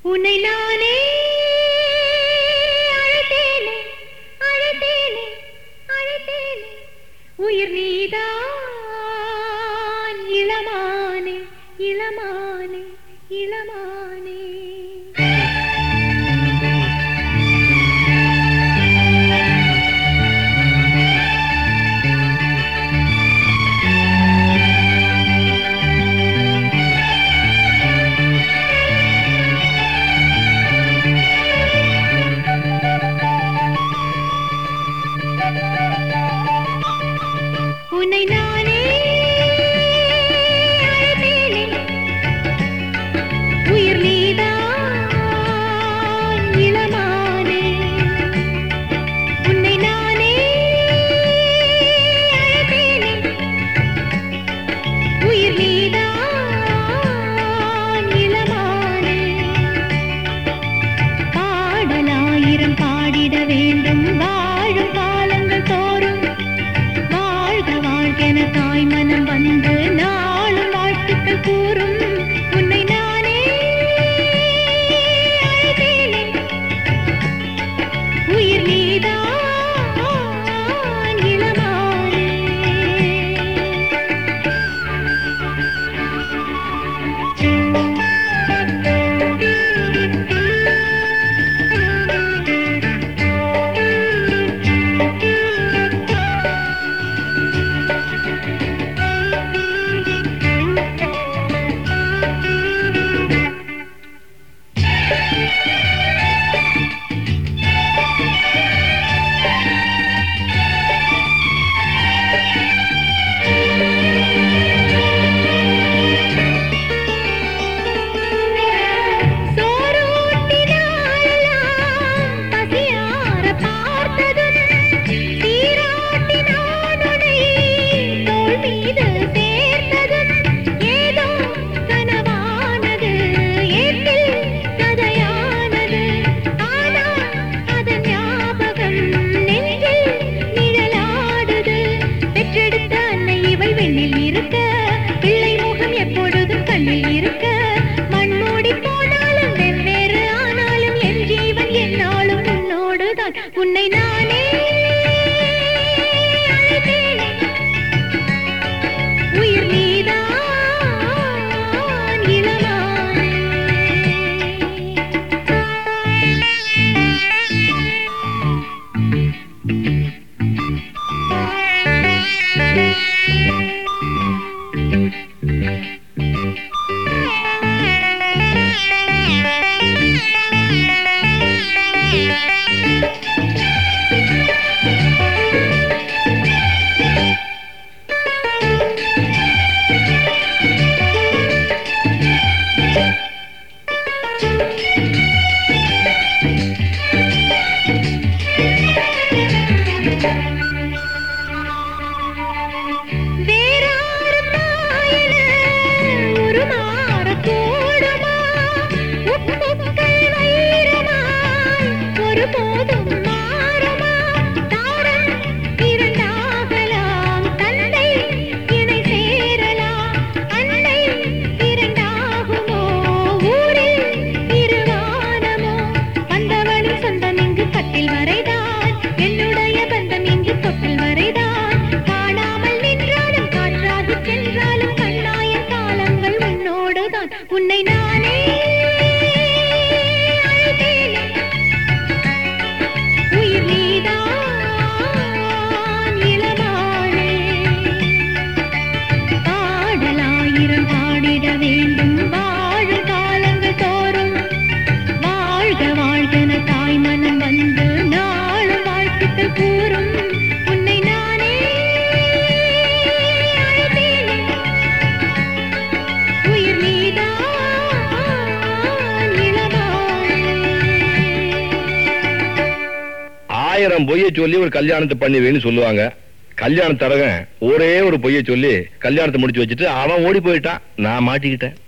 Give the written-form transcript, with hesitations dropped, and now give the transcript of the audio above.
உன்னை நானே அழைத்தேனே அழைத்தேனே அழைத்தேனே உயிர் நீதான் இளமானே இளமானே இளமானே உன்னை நானே அழைத்தேனே உயிர் நீதான் இளமானே உன்னை நானே அழைத்தேனே உயிர் நீதான் இளமானே பாடலாயிரம் பாடிட வேண்டும் வாழும் காலங்கள் தோறும் என தாய் மனம் வந்து நாளும் வாழ்த்துக்கள் கூறும் உன்னை நானே அழைத்தேனே உயிர் நீதான் இளமானே உன்னை நானே அழைத்தேனே உயிர் நீதான் இளமானே உன்னை நானே அழைத்தேனே உயிர் நீதான் இளமானே பாடலாயிரம் பாடிட வேண்டும் வாழும் காலங்கள் தோறும் வாழ்க வாழ்கென தாய் மனம் வந்து நாளும் வாழ்த்துக்கள் கூறும் உன்னை நானே அழைத்தேனே உயிர் நீதான் ஆயிரம் பொய்ய சொல்லி ஒரு கல்யாணத்தை பண்ணிவேன்னு சொல்லுவாங்க. கல்யாண தரகன் ஒரே ஒரு பொய்ய சொல்லி கல்யாணத்தை முடிச்சு வச்சுட்டு அவன் ஓடி போயிட்டான். நான் மாட்டிக்கிட்டேன்.